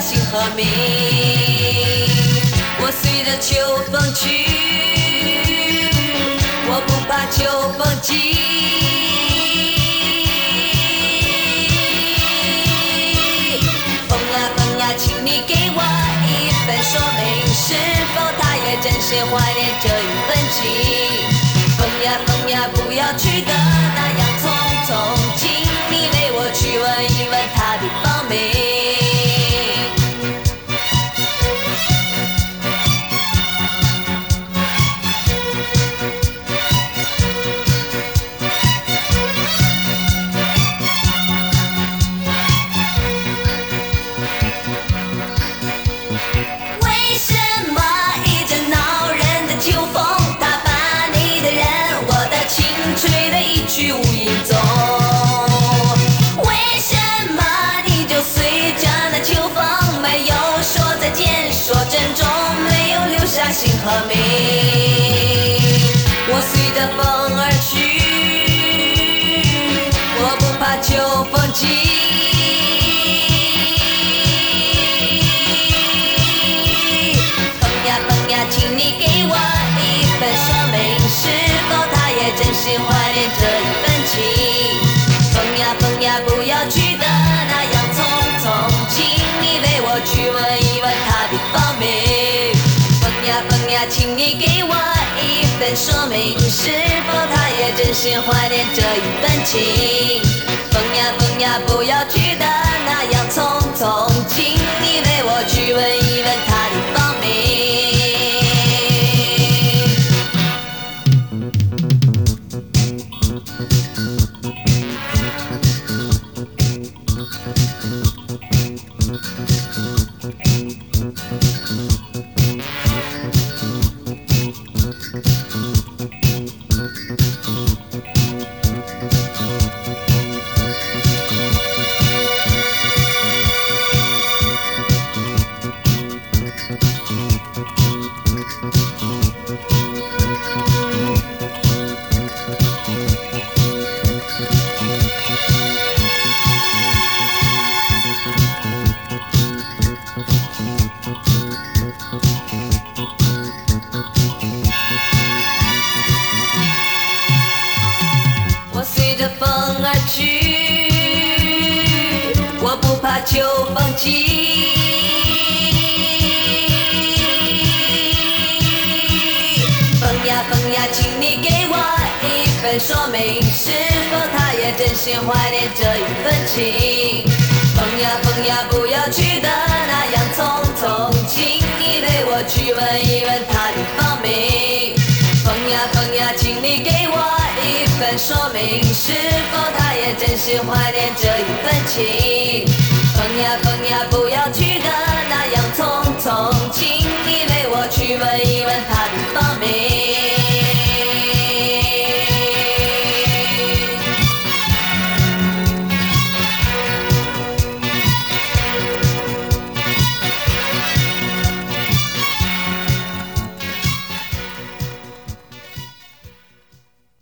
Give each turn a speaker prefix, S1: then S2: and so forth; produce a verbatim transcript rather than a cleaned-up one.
S1: 心和鸣。我随着秋风去，我不怕秋风急。风呀风呀，请你给我一份说明，是否他也真心怀念这一份情？风呀风呀，不要去的那样匆匆，请你为我去问一问他的芳名。心和鸣，我随着风而去，我不怕秋风急。风呀风呀，请你给我一份说明，是否他也真心怀念这一份情？风呀风呀，不要去的那样匆匆，请你为我去问一问他的芳名。风呀风呀，请你给我一份说明，是否他也真心怀念这一份情？风呀风呀，不要去的那样匆匆，请你为我去问一问他的芳名。秋风急，风呀风呀，请你给我一份说明，是否他也真心怀念这一份情？风呀风呀，不要去的那样匆匆，请你为我去问一问他的芳名。风呀风呀，请你给我一份说明，是否他也真心怀念这一份情？风呀风呀，不要去